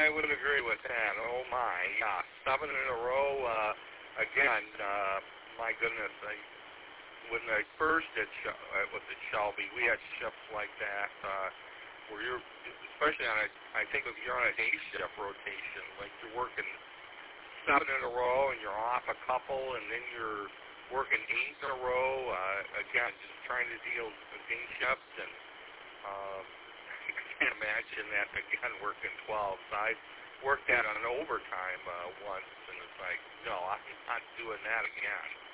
I would agree with that. Oh my, yeah, 7 in a row. Again, my goodness, when I first did was at Shelby, we had shifts like that where you're, especially on I think if you're on a day shift rotation, like you're working 7 in a row and you're off a couple, and then you're working 8 in a row. Again, just trying to deal with day shifts, and I can't imagine that again working 12. So I worked that on overtime once, and it's like, no, I'm not doing that again.